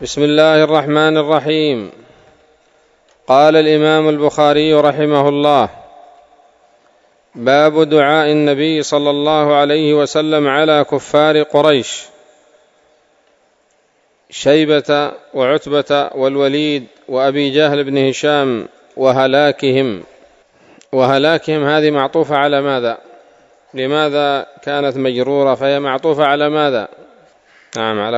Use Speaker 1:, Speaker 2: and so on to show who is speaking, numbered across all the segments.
Speaker 1: بسم الله الرحمن الرحيم. قال الإمام البخاري رحمه الله: باب دعاء النبي صلى الله عليه وسلم على كفار قريش شيبة وعتبة والوليد وأبي جهل بن هشام وهلاكهم هذه معطوفة على ماذا؟ لماذا كانت مجرورة؟ فهي معطوفة على ماذا؟ نعم، على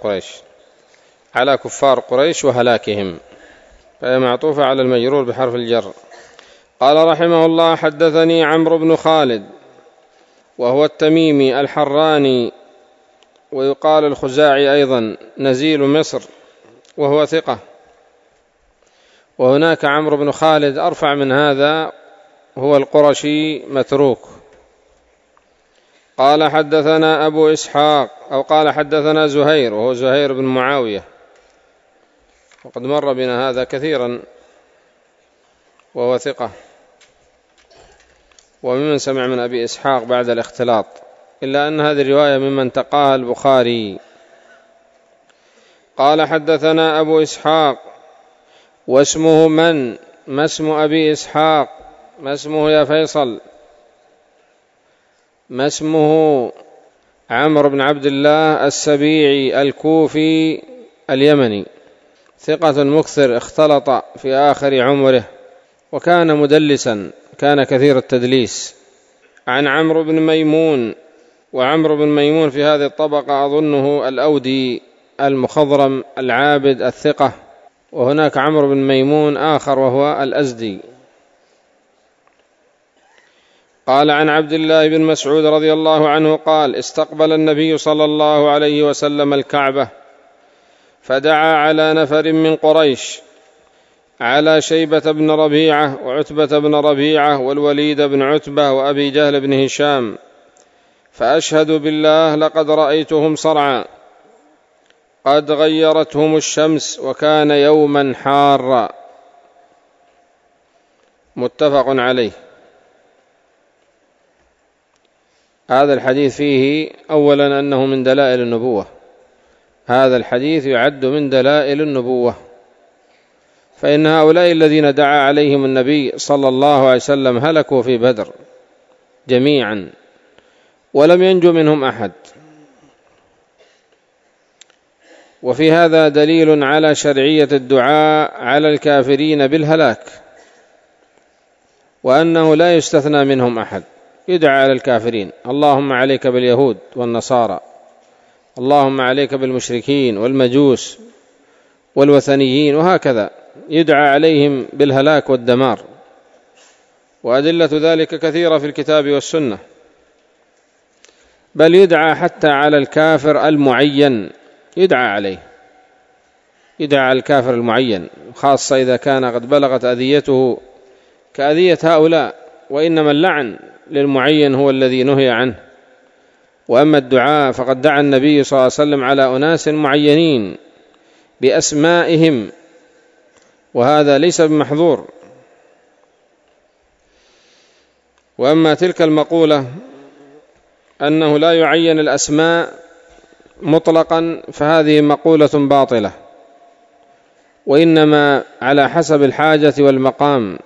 Speaker 1: كفار قريش وهلاكهم، فهي معطوفة على المجرور بحرف الجر. قال رحمه الله: حدثني عمرو بن خالد وهو التميمي الحراني ويقال الخزاعي أيضا، نزيل مصر، وهو ثقة. وهناك عمرو بن خالد أرفع من هذا، هو القرشي متروك. قال حدثنا أبو إسحاق، أو قال حدثنا زهير وهو زهير بن معاوية، وقد مر بنا هذا كثيرا، وهو ثقة، وممن سمع من أبي إسحاق بعد الاختلاط، إلا أن هذه الرواية ممن تقاها البخاري. قال حدثنا أبو إسحاق واسمه ما اسم أبي إسحاق؟ ما اسمه يا فيصل؟ ما اسمه؟ عمرو بن عبد الله السبيعي الكوفي اليمني، ثقة مكثر، اختلط في آخر عمره وكان مدلسا، كان كثير التدليس. عن عمرو بن ميمون، وعمرو بن ميمون في هذه الطبقة أظنه الأودي المخضرم العابد الثقة، وهناك عمرو بن ميمون آخر وهو الأزدي. قال عن عبد الله بن مسعود رضي الله عنه قال: استقبل النبي صلى الله عليه وسلم الكعبة فدعا على نفر من قريش، على شيبة بن ربيعة وعتبة بن ربيعة والوليد بن عتبة وأبي جهل بن هشام، فأشهد بالله لقد رأيتهم صرعا قد غيرتهم الشمس وكان يوما حارا. متفق عليه. هذا الحديث فيه أولا أنه من دلائل النبوة، هذا الحديث يعد من دلائل النبوة، فإن هؤلاء الذين دعا عليهم النبي صلى الله عليه وسلم هلكوا في بدر جميعا ولم ينجو منهم أحد. وفي هذا دليل على شرعية الدعاء على الكافرين بالهلاك، وأنه لا يستثنى منهم أحد، يدعى على الكافرين: اللهم عليك باليهود والنصارى، اللهم عليك بالمشركين والمجوس والوثنيين، وهكذا يدعى عليهم بالهلاك والدمار. وأدلة ذلك كثيرة في الكتاب والسنة، بل يدعى حتى على الكافر المعين، يدعى عليه، يدعى على الكافر المعين، خاصة إذا كان قد بلغت أذيته كأذية هؤلاء. وإنما اللعن للمعين هو الذي نهي عنه، وأما الدعاء فقد دعا النبي صلى الله عليه وسلم على أناس معينين بأسمائهم، وهذا ليس بمحظور. وأما تلك المقولة أنه لا يعين الأسماء مطلقا فهذه مقولة باطلة، وإنما على حسب الحاجة والمقام.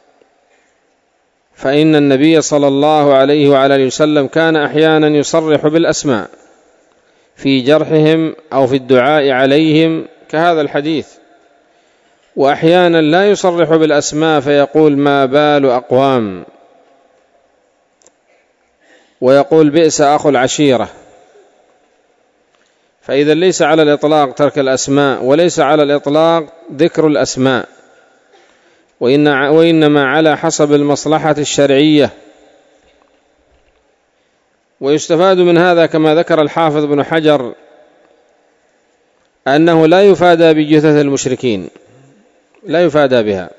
Speaker 1: فإن النبي صلى الله عليه وعلى آله وسلم كان أحيانا يصرح بالأسماء في جرحهم أو في الدعاء عليهم كهذا الحديث، وأحيانا لا يصرح بالأسماء فيقول: ما بال أقوام، ويقول: بئس أخو العشيرة. فإذا ليس على الإطلاق ترك الأسماء، وليس على الإطلاق ذكر الأسماء، وإنما على حسب المصلحة الشرعية. ويستفاد من هذا كما ذكر الحافظ بن حجر أنه لا يفادى بجثث المشركين، لا يفادى بها،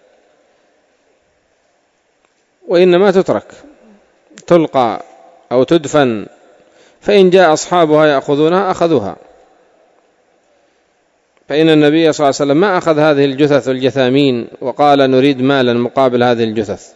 Speaker 1: وإنما تترك، تلقى أو تدفن، فإن جاء أصحابها يأخذونها أخذوها. فإن النبي صلى الله عليه وسلم ما أخذ هذه الجثث والجثامين وقال: نريد مالا مقابل هذه الجثث.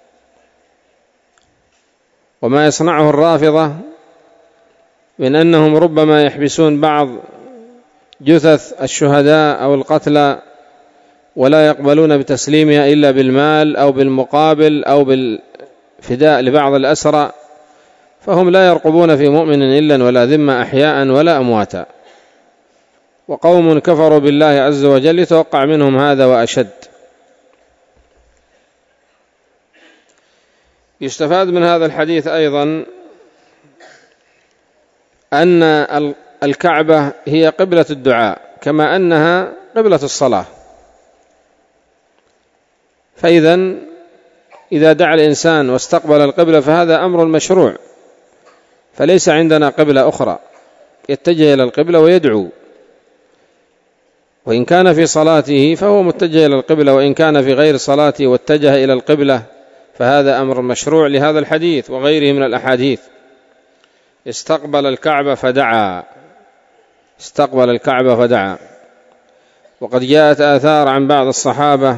Speaker 1: وما يصنعه الرافضة من أنهم ربما يحبسون بعض جثث الشهداء أو القتلى ولا يقبلون بتسليمها إلا بالمال أو بالمقابل أو بالفداء لبعض الأسرى، فهم لا يرقبون في مؤمن إلا ولا ذمة أحياء ولا أمواتا. وقوم كفروا بالله عز وجل يتوقع منهم هذا وأشد. يستفاد من هذا الحديث أيضا أن الكعبة هي قبلة الدعاء كما أنها قبلة الصلاة، إذا دعا الإنسان واستقبل القبلة فهذا أمر مشروع، فليس عندنا قبلة أخرى، يتجه إلى القبلة ويدعو، وإن كان في صلاته فهو متجه إلى القبلة، وإن كان في غير صلاته واتجه إلى القبلة فهذا أمر مشروع لهذا الحديث وغيره من الأحاديث. استقبل الكعبة فدعا. وقد جاءت آثار عن بعض الصحابة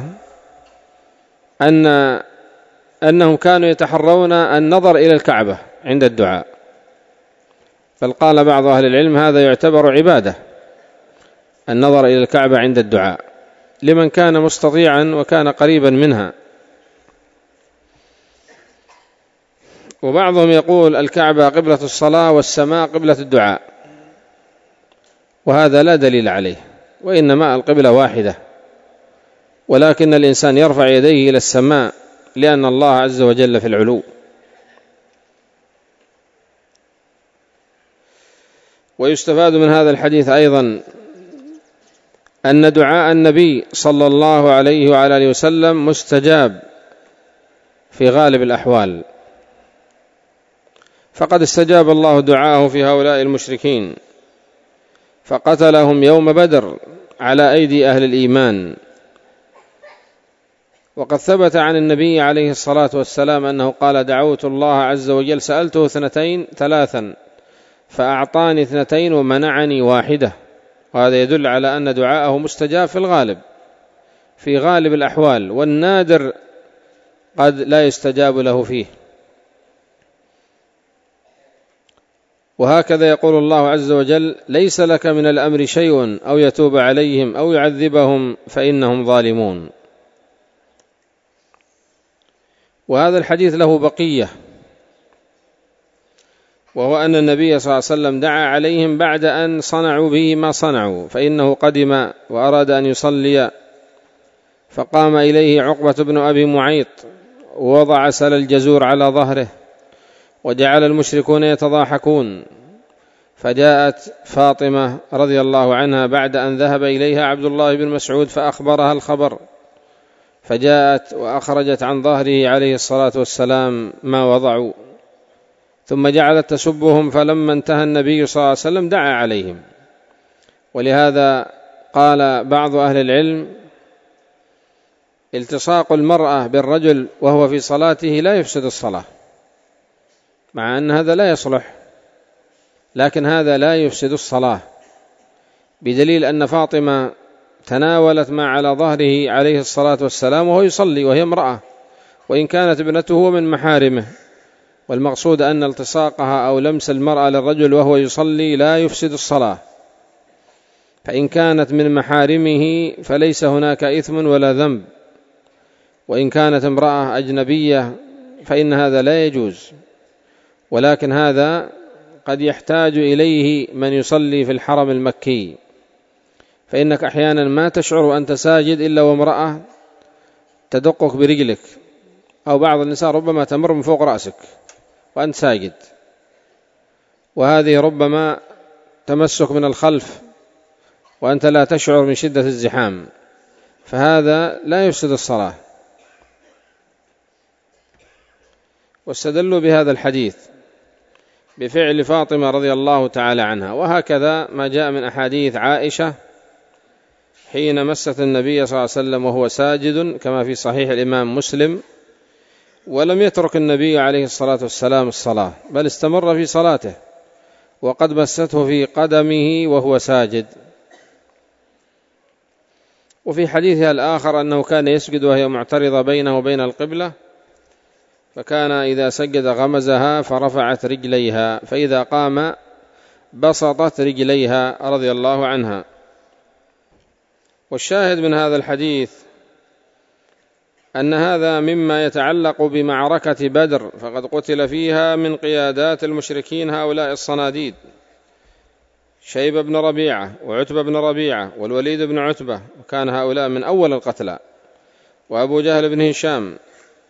Speaker 1: أنهم كانوا يتحرون النظر إلى الكعبة عند الدعاء، بل قال بعض أهل العلم هذا يعتبر عبادة، النظر إلى الكعبة عند الدعاء لمن كان مستطيعا وكان قريبا منها. وبعضهم يقول الكعبة قبلة الصلاة والسماء قبلة الدعاء، وهذا لا دليل عليه، وإنما القبلة واحدة، ولكن الإنسان يرفع يديه إلى السماء لأن الله عز وجل في العلو. ويستفاد من هذا الحديث أيضا أن دعاء النبي صلى الله عليه وعلى آله وسلم مستجاب في غالب الأحوال، فقد استجاب الله دعاءه في هؤلاء المشركين فقتلهم يوم بدر على أيدي أهل الإيمان. وقد ثبت عن النبي عليه الصلاة والسلام أنه قال دعوت الله عز وجل سألته 3 فأعطاني 2 ومنعني 1، وهذا يدل على أن دعاءه مستجاب في الغالب في غالب الأحوال، والنادر قد لا يستجاب له فيه. وهكذا يقول الله عز وجل ليس لك من الأمر شيء أو يتوب عليهم أو يعذبهم فإنهم ظالمون. وهذا الحديث له بقية، وهو أن النبي صلى الله عليه وسلم دعا عليهم بعد أن صنعوا به ما صنعوا، فإنه قدم وأراد أن يصلي فقام إليه عقبة بن أبي معيط ووضع سل الجزور على ظهره وجعل المشركون يتضاحكون، فجاءت فاطمة رضي الله عنها بعد أن ذهب إليها عبد الله بن مسعود فأخبرها الخبر، فجاءت وأخرجت عن ظهره عليه الصلاة والسلام ما وضعوا، ثم جعلت تسبهم، فلما انتهى النبي صلى الله عليه وسلم دعا عليهم. ولهذا قال بعض أهل العلم التصاق المرأة بالرجل وهو في صلاته لا يفسد الصلاة، مع أن هذا لا يصلح، لكن هذا لا يفسد الصلاة، بدليل أن فاطمة تناولت ما على ظهره عليه الصلاة والسلام وهو يصلي وهي امرأة، وإن كانت ابنته من محارمه، والمقصود أن التصاقها أو لمس المرأة للرجل وهو يصلي لا يفسد الصلاة، فإن كانت من محارمه فليس هناك إثم ولا ذنب، وإن كانت امرأة أجنبية فإن هذا لا يجوز. ولكن هذا قد يحتاج إليه من يصلي في الحرم المكي، فإنك أحيانا ما تشعر أنت ساجد إلا وامرأة تدقك برجلك، أو بعض النساء ربما تمر من فوق رأسك وأنت ساجد، وهذه ربما تمسك من الخلف وأنت لا تشعر من شدة الزحام، فهذا لا يفسد الصلاة. واستدلوا بهذا الحديث بفعل فاطمة رضي الله تعالى عنها، وهكذا ما جاء من أحاديث عائشة حين مست النبي صلى الله عليه وسلم وهو ساجد كما في صحيح الإمام مسلم، ولم يترك النبي عليه الصلاة والسلام الصلاة، بل استمر في صلاته وقد مسته في قدمه وهو ساجد. وفي حديثها الآخر أنه كان يسجد وهي معترضة بينه وبين القبلة، فكان إذا سجد غمزها فرفعت رجليها، فإذا قام بسطت رجليها رضي الله عنها. والشاهد من هذا الحديث أن هذا مما يتعلق بمعركة بدر، فقد قتل فيها من قيادات المشركين هؤلاء الصناديد: شيبة بن ربيعة وعتبة بن ربيعة والوليد بن عتبة، وكان هؤلاء من أول القتلى، وأبو جهل بن هشام،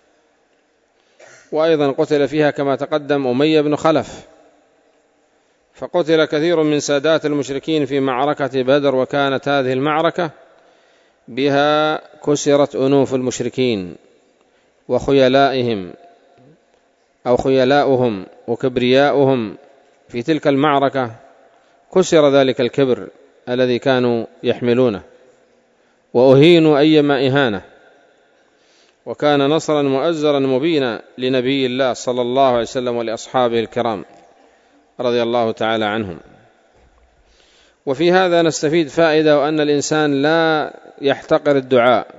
Speaker 1: وأيضا قتل فيها كما تقدم أمية بن خلف. فقتل كثير من سادات المشركين في معركة بدر، وكانت هذه المعركة بها كسرت أنوف المشركين وخيلائهم أو خيلاؤهم وكبرياؤهم. في تلك المعركة كسر ذلك الكبر الذي كانوا يحملونه، وأهينوا أيما إهانة، وكان نصرا مؤزرا مبينا لنبي الله صلى الله عليه وسلم ولأصحابه الكرام رضي الله تعالى عنهم. وفي هذا نستفيد فائدة، وأن الإنسان لا يحتقر الدعاء،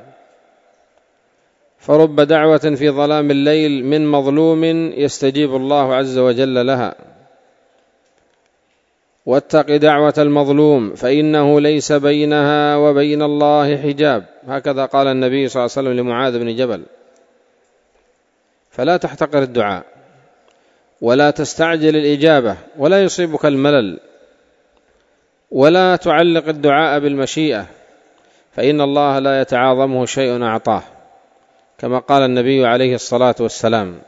Speaker 1: فرب دعوة في ظلام الليل من مظلوم يستجيب الله عز وجل لها. واتق دعوة المظلوم فإنه ليس بينها وبين الله حجاب، هكذا قال النبي صلى الله عليه وسلم لمعاذ بن جبل. فلا تحتقر الدعاء، ولا تستعجل الإجابة، ولا يصيبك الملل، ولا تعلق الدعاء بالمشيئة، فإن الله لا يتعاظمه شيء أعطاه، كما قال النبي عليه الصلاة والسلام: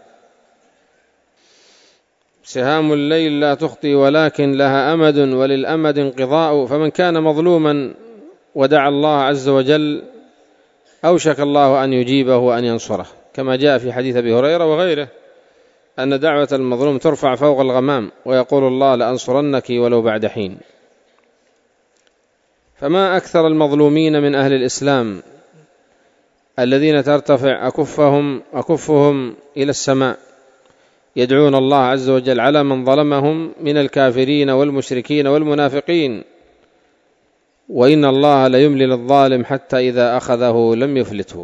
Speaker 1: سهام الليل لا تخطي ولكن لها أمد وللأمد انقضاء، فمن كان مظلوما ودعا الله عز وجل أوشك الله أن يجيبه وأن ينصره، كما جاء في حديث أبي هريرة وغيره أن دعوة المظلوم ترفع فوق الغمام، ويقول الله: لأنصرنك ولو بعد حين. فما أكثر المظلومين من أهل الإسلام الذين ترتفع أكفهم إلى السماء يدعون الله عز وجل على من ظلمهم من الكافرين والمشركين والمنافقين، وإن الله ليملي للظالم حتى إذا أخذه لم يفلته.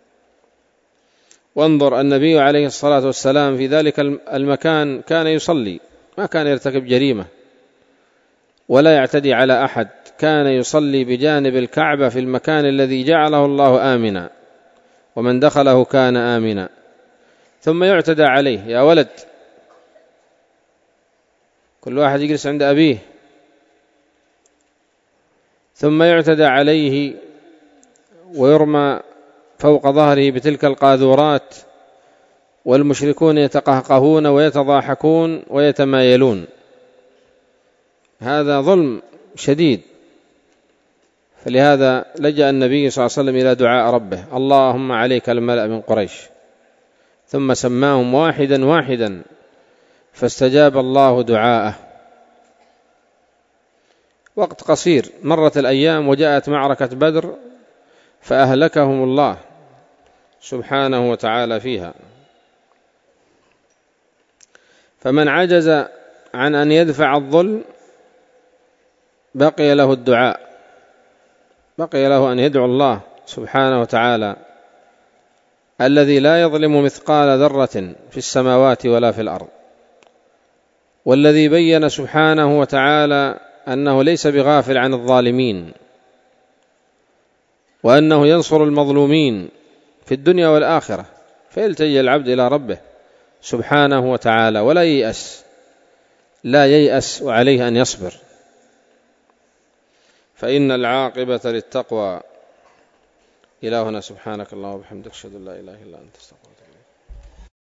Speaker 1: وانظر النبي عليه الصلاة والسلام في ذلك المكان كان يصلي، ما كان يرتكب جريمة ولا يعتدي على أحد، كان يصلي بجانب الكعبة في المكان الذي جعله الله آمنا، ومن دخله كان آمنا. ثم يعتدى عليه: يا ولد، كل واحد يجلس عند أبيه. ثم يعتدى عليه ويرمى فوق ظهره بتلك القاذورات، والمشركون يتقهقهون ويتضاحكون ويتمايلون. هذا ظلم شديد. فلهذا لجأ النبي صلى الله عليه وسلم إلى دعاء ربه: اللهم عليك الملأ من قريش. ثم سماهم واحدا واحدا، فاستجاب الله دعاءه. وقت قصير مرت الأيام وجاءت معركة بدر، فأهلكهم الله سبحانه وتعالى فيها. فمن عجز عن أن يدفع الظلم بقي له الدعاء، بقي له أن يدعو الله سبحانه وتعالى الذي لا يظلم مثقال ذرة في السماوات ولا في الأرض، والذي بين سبحانه وتعالى أنه ليس بغافل عن الظالمين، وأنه ينصر المظلومين في الدنيا والآخرة. فيلتجئ العبد إلى ربه سبحانه وتعالى ولا ييأس، لا ييأس، وعليه أن يصبر، فإن العاقبة للتقوى. إلهنا سبحانك اللهم وبحمدك، أشهد أن لا إله إلا أنت، استغفرك.